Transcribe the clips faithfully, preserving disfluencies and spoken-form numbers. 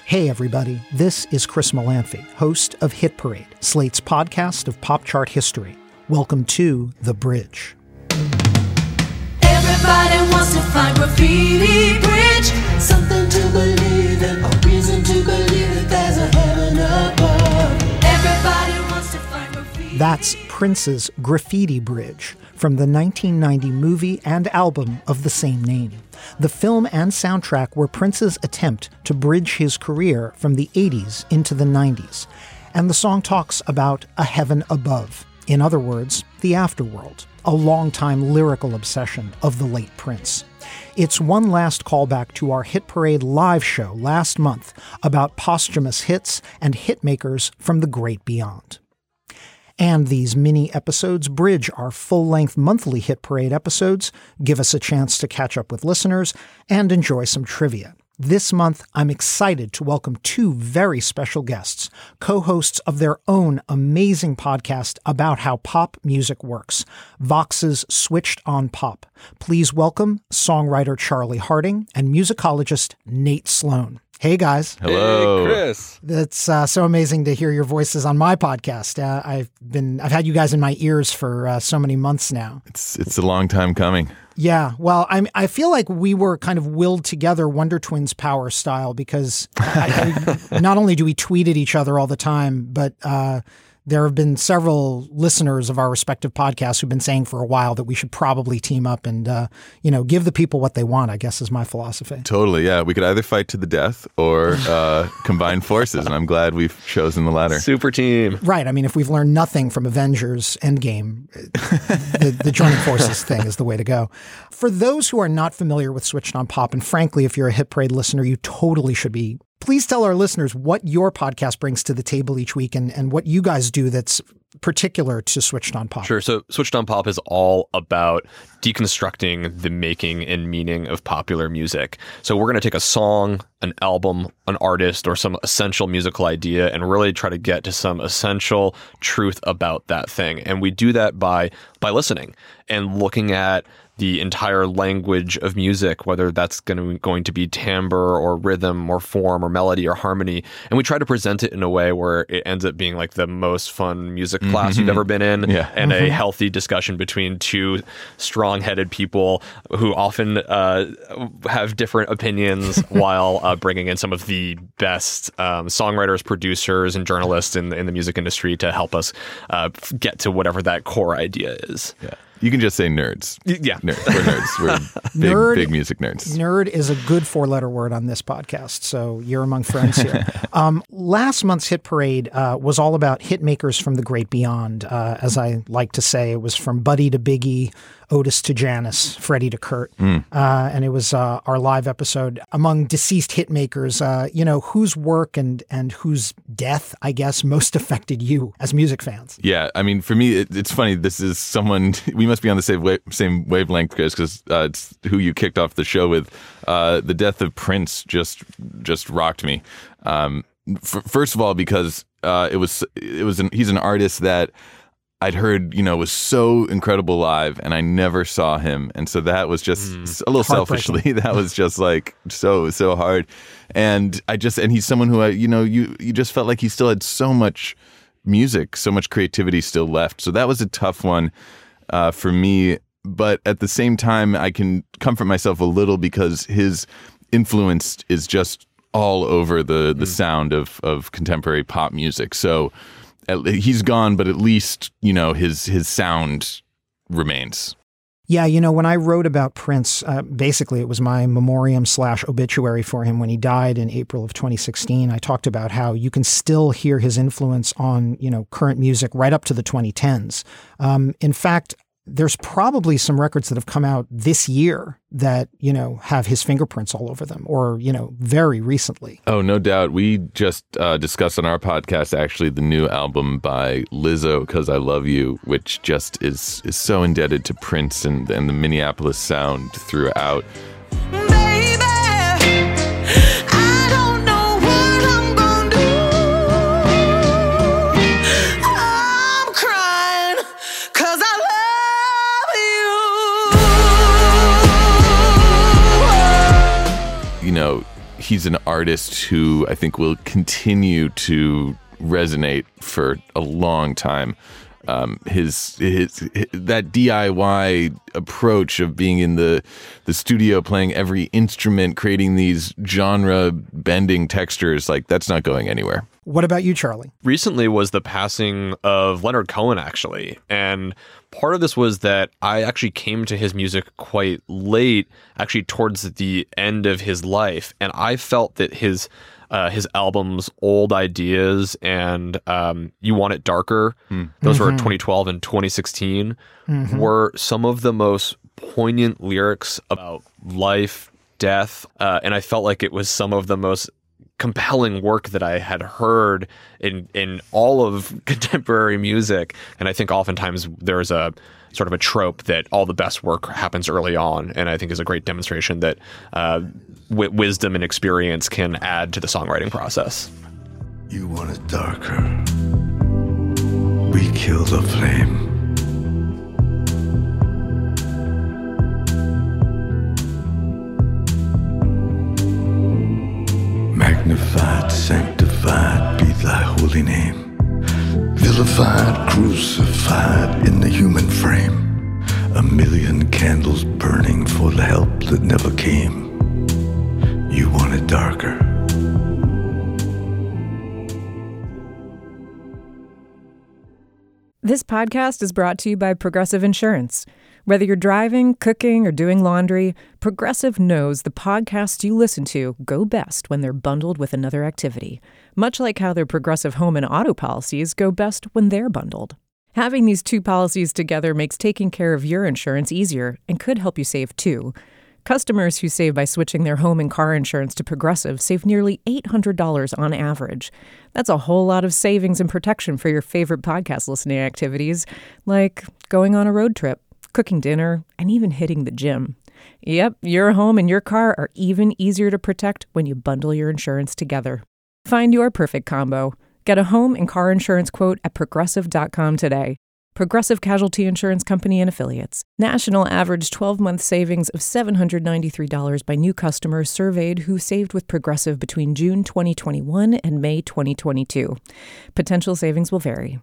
Hey everybody, this is Chris Molanphy, host of Hit Parade, Slate's podcast of pop chart history. Welcome to The Bridge. Everybody wants to find graffiti bridge, something to believe in, a reason to believe that there's a heaven above. Everybody wants to find graffiti. That's Prince's Graffiti Bridge from the nineteen ninety movie and album of the same name. The film and soundtrack were Prince's attempt to bridge his career from the eighties into the nineties. And the song talks about a heaven above. In other words, the afterworld, a longtime lyrical obsession of the late Prince. It's one last callback to our Hit Parade live show last month about posthumous hits and hitmakers from the great beyond. And these mini episodes bridge our full-length monthly Hit Parade episodes, give us a chance to catch up with listeners, and enjoy some trivia. This month, I'm excited to welcome two very special guests, co-hosts of their own amazing podcast about how pop music works, Vox's Switched on Pop. Please welcome songwriter Charlie Harding and musicologist Nate Sloan. Hey, guys. Hello. Hey, Chris. It's uh, so amazing to hear your voices on my podcast. Uh, I've been I've had you guys in my ears for uh, so many months now. It's it's a long time coming. Yeah, well, I'm, I feel like we were kind of willed together Wonder Twins power style because I, I, not only do we tweet at each other all the time, but uh, there have been several listeners of our respective podcasts who've been saying for a while that we should probably team up and, uh, you know, give the people what they want, I guess is my philosophy. Totally, yeah. We could either fight to the death or uh, combine forces, and I'm glad we've chosen the latter. Super team. Right. I mean, if we've learned nothing from Avengers Endgame, the, the joining forces thing is the way to go. For those who are not familiar with Switched on Pop, and frankly, if you're a Hit Parade listener, you totally should be. Please tell our listeners what your podcast brings to the table each week and, and what you guys do that's particular to Switched on Pop. Sure. So Switched on Pop is all about deconstructing the making and meaning of popular music. So we're going to take a song, an album, an artist, or some essential musical idea and really try to get to some essential truth about that thing. And we do that by by listening and looking at the entire language of music, whether that's going to, going to be timbre or rhythm or form or melody or harmony. And we try to present it in a way where it ends up being like the most fun music Mm-hmm. class you've ever been in, yeah. and Mm-hmm. a healthy discussion between two strong-headed people who often uh, have different opinions while uh, bringing in some of the best um, songwriters, producers, and journalists in, in the music industry to help us uh, get to whatever that core idea is. Yeah. You can just say nerds. Yeah. Nerds. We're nerds. We're big, Nerd- big music nerds. Nerd is a good four-letter word on this podcast, so you're among friends here. um, last month's Hit Parade uh, was all about hit makers from the great beyond. Uh, as I like to say, it was from Buddy to Biggie, Otis to Janis, Freddie to Kurt. Mm. Uh, and it was uh, our live episode among deceased hit makers, uh, you know, whose work and, and whose death, I guess, most affected you as music fans. Yeah, I mean, for me, it, it's funny. This is someone, we must be on the same, wave, same wavelength, Chris, because uh, it's who you kicked off the show with. Uh, the death of Prince just just rocked me. Um, f- first of all, because uh, it was, it was an, he's an artist that I'd heard, you know, was so incredible live, and I never saw him. And so that was just mm. a little selfishly, that was just like so, so hard. And I just, and he's someone who I, you know, you, you just felt like he still had so much music, so much creativity still left. So that was a tough one uh, for me. But at the same time, I can comfort myself a little because his influence is just all over the, the mm. sound of, of contemporary pop music. So he's gone, but at least, you know, his his sound remains. Yeah, you know, when I wrote about Prince, uh, basically it was my memoriam slash obituary for him when he died in April of twenty sixteen. I talked about how you can still hear his influence on, you know, current music right up to the twenty tens. Um, in fact, there's probably some records that have come out this year that, you know, have his fingerprints all over them, or, you know, very recently. Oh, no doubt. We just uh, discussed on our podcast, actually, the new album by Lizzo, Cause I Love You, which just is is so indebted to Prince and, and the Minneapolis sound throughout. You know, he's an artist who I think will continue to resonate for a long time. Um, his, his his that D I Y approach of being in the the studio, playing every instrument, creating these genre bending textures, like that's not going anywhere. What about you, Charlie? Recently was the passing of Leonard Cohen, actually. And part of this was that I actually came to his music quite late, actually towards the end of his life. And I felt that his uh, his albums, Old Ideas and um, You Want It Darker, mm. those mm-hmm. were twenty twelve and twenty sixteen, mm-hmm. were some of the most poignant lyrics about life, death. Uh, and I felt like it was some of the most compelling work that I had heard in in all of contemporary music. And I think oftentimes there's a sort of a trope that all the best work happens early on, and I think is a great demonstration that uh, w- wisdom and experience can add to the songwriting process. You want it darker. We kill the flame. Magnified, sanctified be thy holy name. Vilified, crucified in the human frame. A million candles burning for the help that never came. You want it darker. This podcast is brought to you by Progressive Insurance. Whether you're driving, cooking, or doing laundry, Progressive knows the podcasts you listen to go best when they're bundled with another activity, much like how their Progressive home and auto policies go best when they're bundled. Having these two policies together makes taking care of your insurance easier and could help you save too. Customers who save by switching their home and car insurance to Progressive save nearly eight hundred dollars on average. That's a whole lot of savings and protection for your favorite podcast listening activities, like going on a road trip, cooking dinner, and even hitting the gym. Yep, your home and your car are even easier to protect when you bundle your insurance together. Find your perfect combo. Get a home and car insurance quote at progressive dot com today. Progressive Casualty Insurance Company and Affiliates. National average twelve-month savings of seven hundred ninety-three dollars by new customers surveyed who saved with Progressive between June twenty twenty-one and May twenty twenty-two. Potential savings will vary.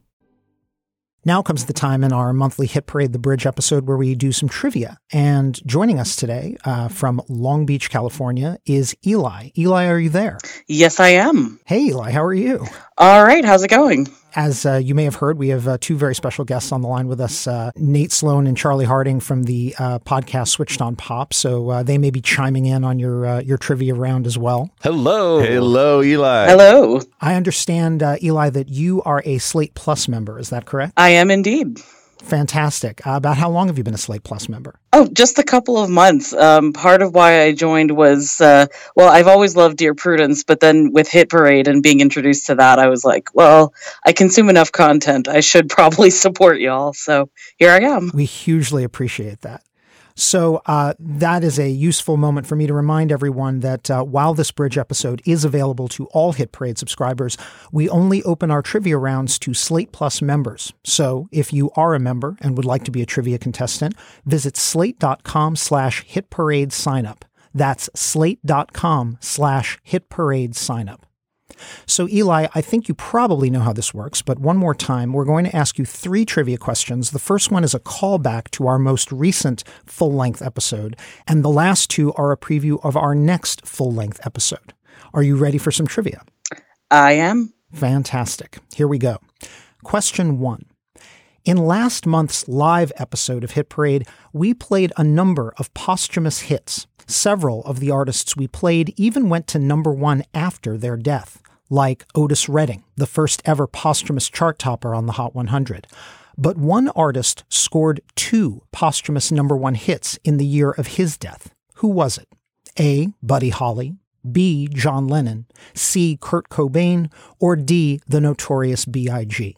Now comes the time in our monthly Hit Parade The Bridge episode where we do some trivia. And joining us today uh, from Long Beach, California is Eli. Eli, are you there? Yes, I am. Hey, Eli, how are you? All right. How's it going? As uh, you may have heard, we have uh, two very special guests on the line with us, uh, Nate Sloan and Charlie Harding from the uh, podcast Switched on Pop. So uh, they may be chiming in on your uh, your trivia round as well. Hello. Hello, Eli. Hello. I understand, uh, Eli, that you are a Slate Plus member. Is that correct? I am indeed. Fantastic. Uh, about how long have you been a Slate Plus member? Oh, just a couple of months. Um, part of why I joined was, uh, well, I've always loved Dear Prudence, but then with Hit Parade and being introduced to that, I was like, well, I consume enough content. I should probably support y'all. So here I am. We hugely appreciate that. So uh, that is a useful moment for me to remind everyone that uh, while this Bridge episode is available to all Hit Parade subscribers, we only open our trivia rounds to Slate Plus members. So if you are a member and would like to be a trivia contestant, visit slate.com slash Hit Parade sign up. That's slate.com slash Hit Parade sign up. So, Eli, I think you probably know how this works, but one more time, we're going to ask you three trivia questions. The first one is a callback to our most recent full-length episode, and the last two are a preview of our next full-length episode. Are you ready for some trivia? I am. Fantastic. Here we go. Question one. In last month's live episode of Hit Parade, we played a number of posthumous hits. Several of the artists we played even went to number one after their death, like Otis Redding, the first ever posthumous chart topper on the Hot one hundred. But one artist scored two posthumous number one hits in the year of his death. Who was it? A. Buddy Holly, B. John Lennon, C. Kurt Cobain, or D. The Notorious B I G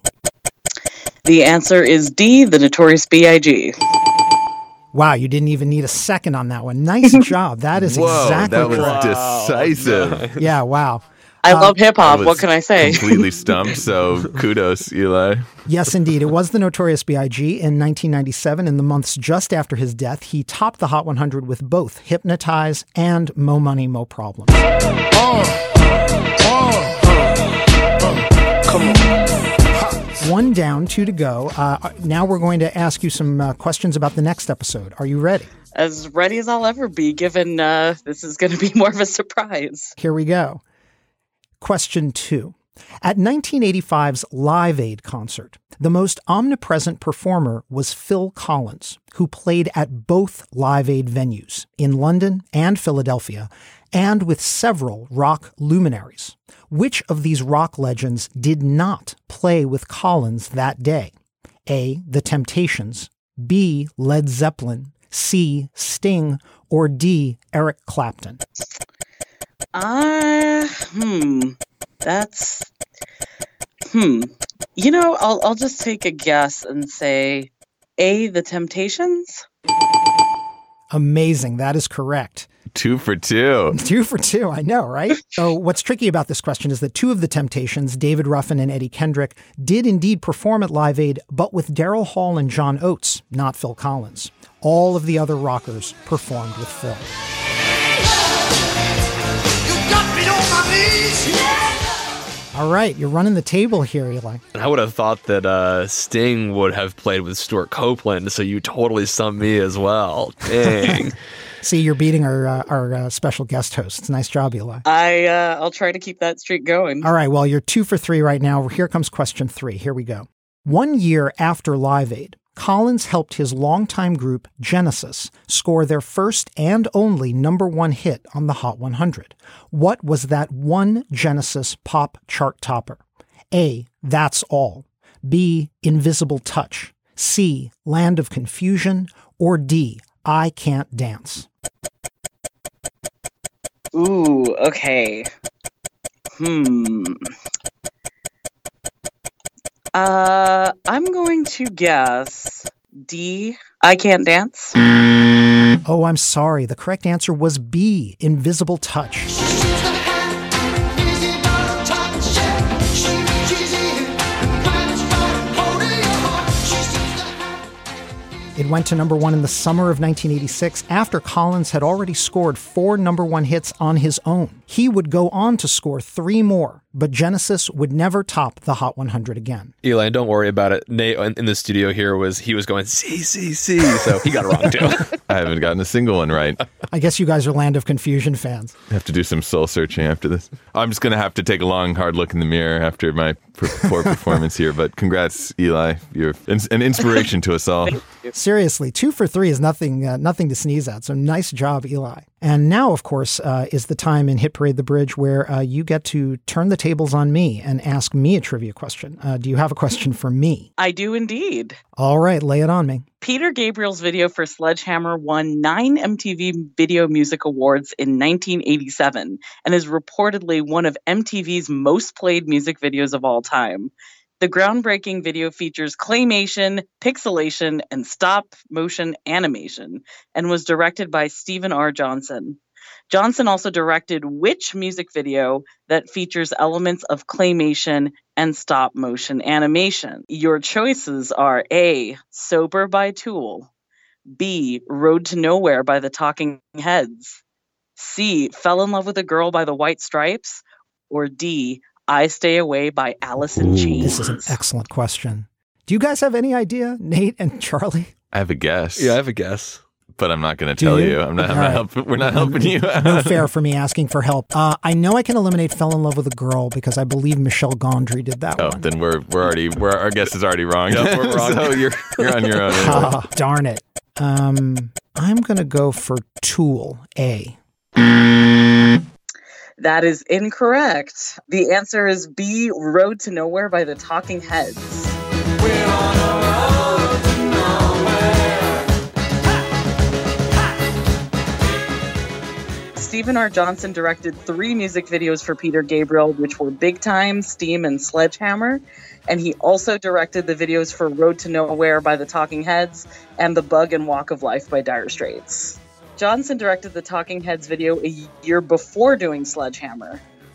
The answer is D. The Notorious B I G Wow, you didn't even need a second on that one. Nice job. That is Whoa, exactly that was correct. decisive. Yeah, wow. I love hip I hop. was What can I say? Completely stumped. So kudos, Eli. Yes, indeed. It was the Notorious B I G in nineteen ninety-seven. In the months just after his death, he topped the Hot one hundred with both Hypnotize and Mo Money, Mo Problem. Oh, oh, oh, come on. One down, two to go. Uh, now we're going to ask you some uh, questions about the next episode. Are you ready? As ready as I'll ever be, given uh, this is going to be more of a surprise. Here we go. Question two. At nineteen eighty-five's Live Aid concert, the most omnipresent performer was Phil Collins, who played at both Live Aid venues in London and Philadelphia, and with several rock luminaries. Which of these rock legends did not play with Collins that day? A. The Temptations, B. Led Zeppelin, C. Sting, or D. Eric Clapton? Uh, hmm. That's, hmm. You know, I'll I'll just take a guess and say A, The Temptations? Amazing. That is correct. Two for two. Two for two. I know, right? So what's tricky about this question is that two of the Temptations, David Ruffin and Eddie Kendrick, did indeed perform at Live Aid, but with Daryl Hall and John Oates, not Phil Collins. All of the other rockers performed with Phil. All right, you're running the table here, Eli. And I would have thought that uh, Sting would have played with Stuart Copeland, so you totally stumped me as well. Dang. See, you're beating our uh, our uh, special guest hosts. Nice job, Eli. I, uh, I'll try to keep that streak going. All right, well, you're two for three right now. Here comes question three. Here we go. One year after Live Aid, Collins helped his longtime group, Genesis, score their first and only number one hit on the Hot one hundred. What was that one Genesis pop chart topper? A. That's All. B. Invisible Touch. C. Land of Confusion. Or D. I Can't Dance. Ooh, okay. Hmm. Uh, I'm going to guess D, I Can't Dance. Oh, I'm sorry. The correct answer was B, Invisible Touch. It went to number one in the summer of nineteen eighty-six after Collins had already scored four number one hits on his own. He would go on to score three more, but Genesis would never top the Hot one hundred again. Eli, don't worry about it. Nate in the studio here was, he was going, C, C, C, so he got it wrong too. I haven't gotten a single one right. I guess you guys are Land of Confusion fans. I have to do some soul searching after this. I'm just going to have to take a long, hard look in the mirror after my poor performance here, but congrats, Eli. You're an inspiration to us all. Seriously, two for three is nothing uh, nothing to sneeze at. So nice job, Eli. And now, of course, uh, is the time in Hit Parade the Bridge where uh, you get to turn the tables on me and ask me a trivia question. Uh, do you have a question for me? I do indeed. All right, lay it on me. Peter Gabriel's video for Sledgehammer won nine M T V Video Music Awards in nineteen eighty-seven and is reportedly one of M T V's most played music videos of all time. The groundbreaking video features claymation, pixelation, and stop-motion animation, and was directed by Stephen R. Johnson. Johnson also directed which music video that features elements of claymation and stop-motion animation? Your choices are A. Sober by Tool, B. Road to Nowhere by the Talking Heads, C. Fell in Love with a Girl by the White Stripes, or D. I Stay Away by Alice in Chains. This is an excellent question. Do you guys have any idea, Nate and Charlie? I have a guess. Yeah, I have a guess. But I'm not going to Do tell you? you. I'm not, I'm All not right. helping. We're not helping you. No fair for me asking for help. Uh, I know I can eliminate Fell in Love with a Girl because I believe Michelle Gondry did that Oh, one. then we're we're already we're our guess is already wrong. Yeah, we're wrong. So you're you're on your own. Ah, darn it. Um, I'm going to go for Tool, A. That is incorrect. The answer is B. Road to Nowhere by the Talking Heads. Stephen R. Johnson directed three music videos for Peter Gabriel, which were Big Time, Steam, and Sledgehammer. And he also directed the videos for Road to Nowhere by the Talking Heads and The Bug and Walk of Life by Dire Straits. Johnson directed the Talking Heads video a year before doing Sledgehammer.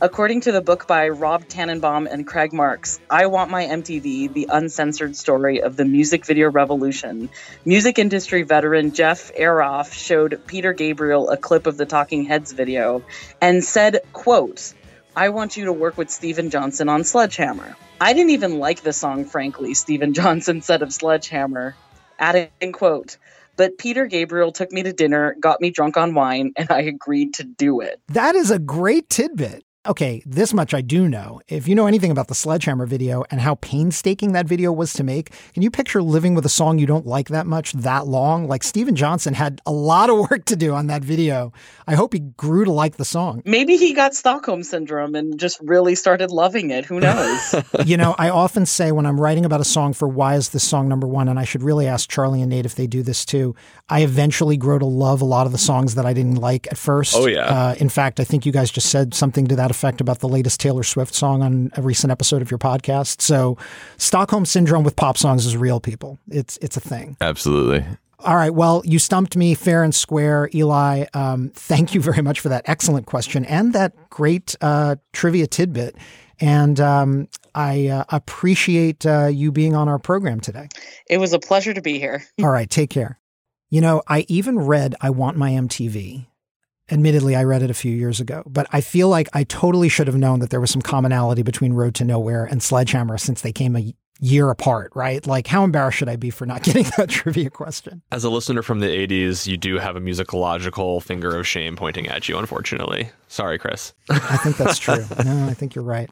According to the book by Rob Tannenbaum and Craig Marks, I Want My M T V, the uncensored story of the music video revolution, music industry veteran Jeff Aroff showed Peter Gabriel a clip of the Talking Heads video and said, quote, I want you to work with Steven Johnson on Sledgehammer. I didn't even like the song, frankly, Steven Johnson said of Sledgehammer, adding, quote, but Peter Gabriel took me to dinner, got me drunk on wine, and I agreed to do it. That is a great tidbit. Okay, this much I do know. If you know anything about the Sledgehammer video and how painstaking that video was to make, can you picture living with a song you don't like that much, that long? Like Steven Johnson had a lot of work to do on that video. I hope he grew to like the song. Maybe he got Stockholm Syndrome and just really started loving it. Who knows? You know, I often say when I'm writing about a song for why is this song number one, and I should really ask Charlie and Nate if they do this too, I eventually grow to love a lot of the songs that I didn't like at first. Oh, yeah. Uh, in fact, I think you guys just said something to that effect about the latest Taylor Swift song on a recent episode of your podcast. So Stockholm Syndrome with pop songs is real, people. It's it's a thing. Absolutely. All right. Well, you stumped me fair and square, Eli. Um, thank you very much for that excellent question and that great uh, trivia tidbit. And um, I uh, appreciate uh, you being on our program today. It was a pleasure to be here. All right. Take care. You know, I even read I Want My M T V. Admittedly, I read it a few years ago, but I feel like I totally should have known that there was some commonality between Road to Nowhere and Sledgehammer since they came a year apart, right? Like, how embarrassed should I be for not getting that trivia question? As a listener from the eighties, you do have a musicological finger of shame pointing at you, unfortunately. Sorry, Chris. I think that's true. No, I think you're right.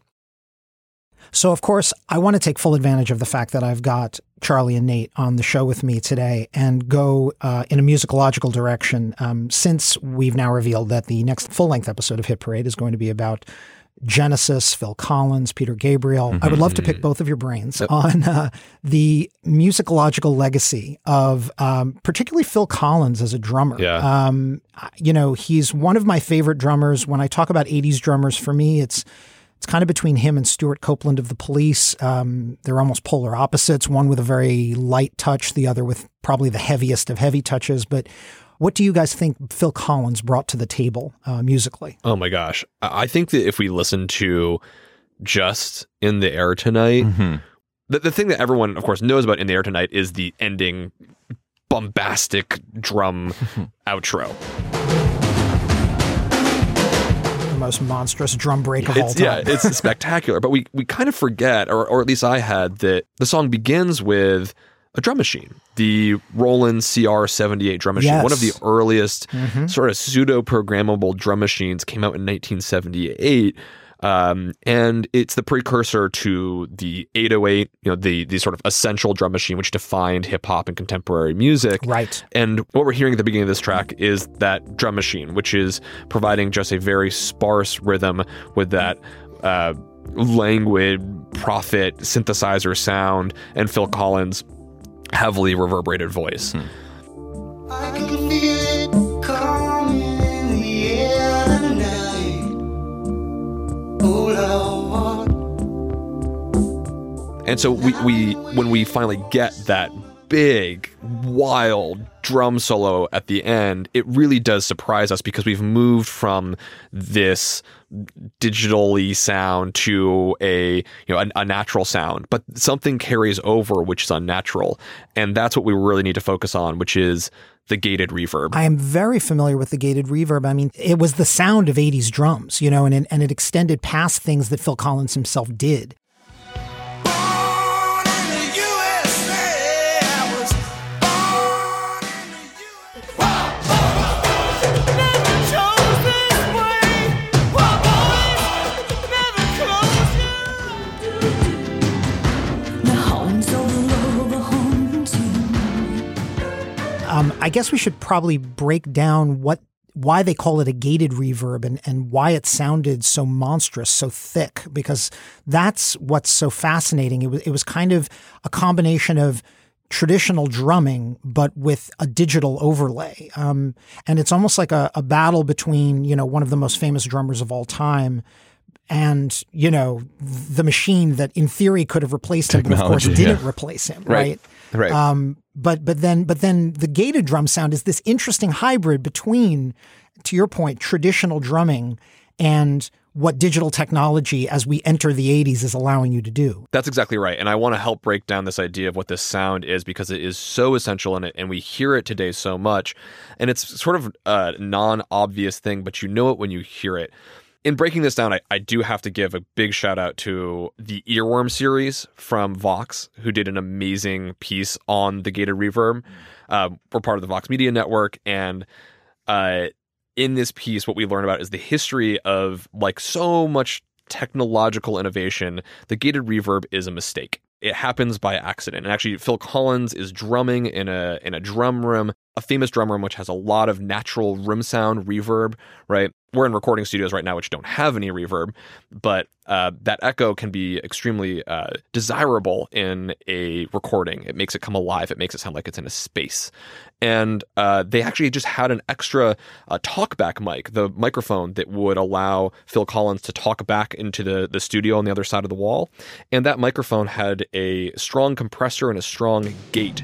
So, of course, I want to take full advantage of the fact that I've got Charlie and Nate on the show with me today and go uh, in a musicological direction, um, since we've now revealed that the next full-length episode of Hit Parade is going to be about Genesis, Phil Collins, Peter Gabriel. Mm-hmm. I would love to pick both of your brains yep. on uh, the musicological legacy of um, particularly Phil Collins as a drummer. Yeah. Um, you know, he's one of my favorite drummers. When I talk about eighties drummers, for me, it's It's kind of between him and Stuart Copeland of the Police. Um, they're almost polar opposites, one with a very light touch, the other with probably the heaviest of heavy touches. But what do you guys think Phil Collins brought to the table uh, musically? Oh, my gosh. I think that if we listen to just In the Air Tonight, mm-hmm. the, the thing that everyone, of course, knows about In the Air Tonight is the ending bombastic drum outro. Most monstrous drum break of it's, all time. Yeah, it's spectacular. But we we kind of forget, or or at least I had, that the song begins with a drum machine, the Roland C R seventy-eight drum machine. Yes. One of the earliest mm-hmm. sort of pseudo-programmable drum machines came out in nineteen seventy-eight. Um, and it's the precursor to the eight oh eight, you know, the the sort of essential drum machine, which defined hip hop and contemporary music. Right. And what we're hearing at the beginning of this track is that drum machine, which is providing just a very sparse rhythm with that uh, languid prophet synthesizer sound and Phil Collins' heavily reverberated voice. Hmm. I can feel it coming in the air tonight. And so we, we when we finally get that big, wild drum solo at the end, it really does surprise us because we've moved from this digitally sound to a you know a, a natural sound, but something carries over which is unnatural, and that's what we really need to focus on, which is the gated reverb. I am very familiar with the gated reverb. I mean, it was the sound of eighties drums, you know, and it, and it extended past things that Phil Collins himself did. Um, I guess we should probably break down what why they call it a gated reverb and, and why it sounded so monstrous, so thick, because that's what's so fascinating. It was, it was kind of a combination of traditional drumming, but with a digital overlay. Um, and it's almost like a, a battle between, you know, one of the most famous drummers of all time and, you know, the machine that in theory could have replaced him, but of course didn't yeah. replace him, Right. right? Right. Um, but but then but then the gated drum sound is this interesting hybrid between, to your point, traditional drumming and what digital technology as we enter the eighties is allowing you to do. That's exactly right. And I want to help break down this idea of what this sound is because it is so essential in it and we hear it today so much. And it's sort of a non-obvious thing, but you know it when you hear it. In breaking this down, I, I do have to give a big shout out to the Earworm series from Vox, who did an amazing piece on the gated reverb. Uh, we're part of the Vox Media Network, and uh, in this piece, what we learn about is the history of, like so much technological innovation, the gated reverb is a mistake. It happens by accident. And actually, Phil Collins is drumming in a in a drum room, a famous drum room which has a lot of natural room sound reverb, right? We're in recording studios right now which don't have any reverb, but uh, that echo can be extremely uh, desirable in a recording. It makes it come alive. It makes it sound like it's in a space. And uh, they actually just had an extra uh, talkback mic, the microphone that would allow Phil Collins to talk back into the, the studio on the other side of the wall. And that microphone had a strong compressor and a strong gate.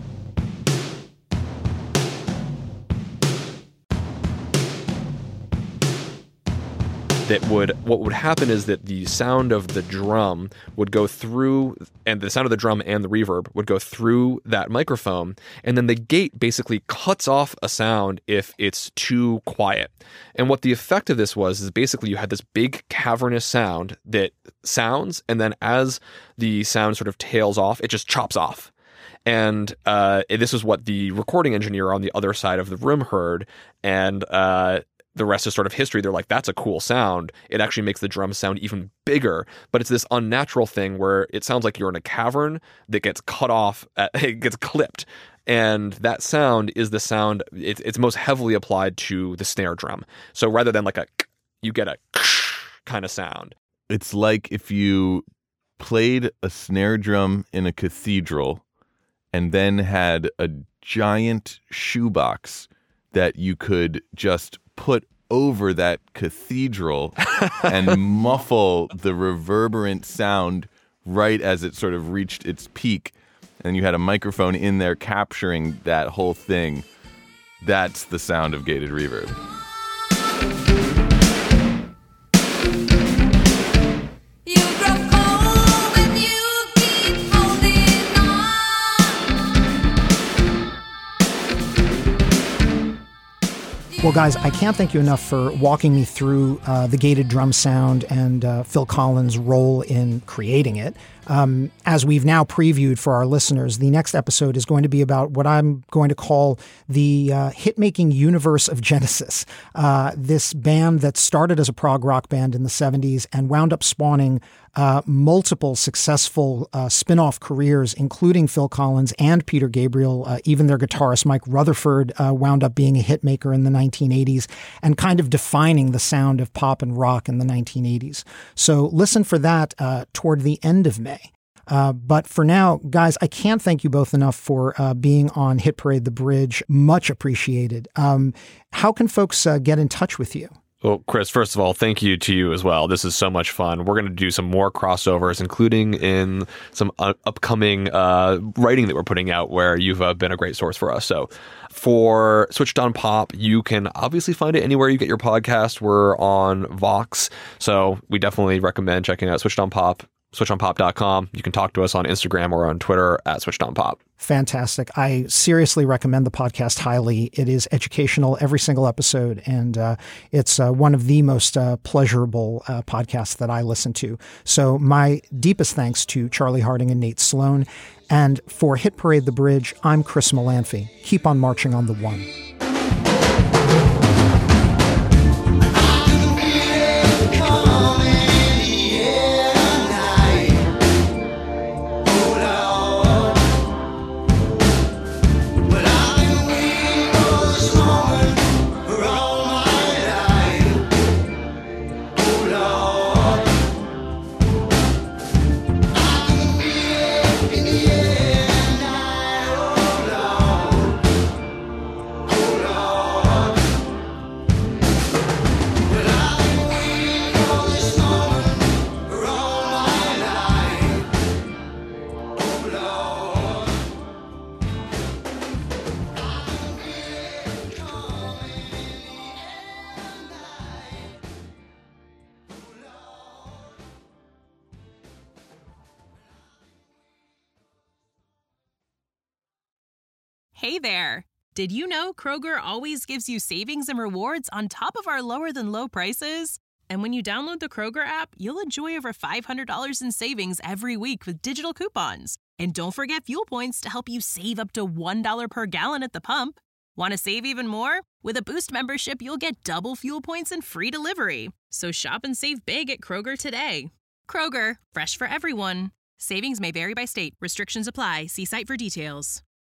That would, what would happen is that the sound of the drum would go through, and the sound of the drum and the reverb would go through that microphone, and then the gate basically cuts off a sound if it's too quiet. And what the effect of this was is basically you had this big cavernous sound that sounds, and then as the sound sort of tails off, it just chops off. And uh, this is what the recording engineer on the other side of the room heard, and uh, the rest is sort of history. They're like, that's a cool sound. It actually makes the drums sound even bigger, but it's this unnatural thing where it sounds like you're in a cavern that gets cut off, at, it gets clipped. And that sound is the sound, it, it's most heavily applied to the snare drum. So rather than like a, you get a kind of sound. It's like if you played a snare drum in a cathedral and then had a giant shoebox that you could just put over that cathedral and muffle the reverberant sound right as it sort of reached its peak. And you had a microphone in there capturing that whole thing. That's the sound of gated reverb. Well, guys, I can't thank you enough for walking me through uh, the gated drum sound and uh, Phil Collins' role in creating it. Um, as we've now previewed for our listeners, the next episode is going to be about what I'm going to call the uh, hit-making universe of Genesis. Uh, this band that started as a prog rock band in the seventies and wound up spawning uh, multiple successful uh, spin-off careers, including Phil Collins and Peter Gabriel. Uh, even their guitarist, Mike Rutherford, uh, wound up being a hit maker in the nineteen eighties and kind of defining the sound of pop and rock in the nineteen eighties. So listen for that uh, toward the end of May. Uh, but for now, guys, I can't thank you both enough for uh, being on Hit Parade The Bridge. Much appreciated. Um, how can folks uh, get in touch with you? Well, Chris, first of all, thank you to you as well. This is so much fun. We're going to do some more crossovers, including in some uh, upcoming uh, writing that we're putting out where you've uh, been a great source for us. So for Switched On Pop, you can obviously find it anywhere you get your podcast. We're on Vox. So we definitely recommend checking out Switched On Pop. switch on pop dot com. You can talk to us on Instagram or on Twitter at Switched On Pop. Fantastic. I seriously recommend the podcast highly. It is educational every single episode, and uh, it's uh, one of the most uh, pleasurable uh, podcasts that I listen to. So my deepest thanks to Charlie Harding and Nate Sloan. And for Hit Parade The Bridge, I'm Chris Molanphy. Keep on marching on the one. Hey there! Did you know Kroger always gives you savings and rewards on top of our lower than low prices? And when you download the Kroger app, you'll enjoy over five hundred dollars in savings every week with digital coupons. And don't forget fuel points to help you save up to one dollar per gallon at the pump. Want to save even more? With a Boost membership, you'll get double fuel points and free delivery. So shop and save big at Kroger today. Kroger, fresh for everyone. Savings may vary by state. Restrictions apply. See site for details.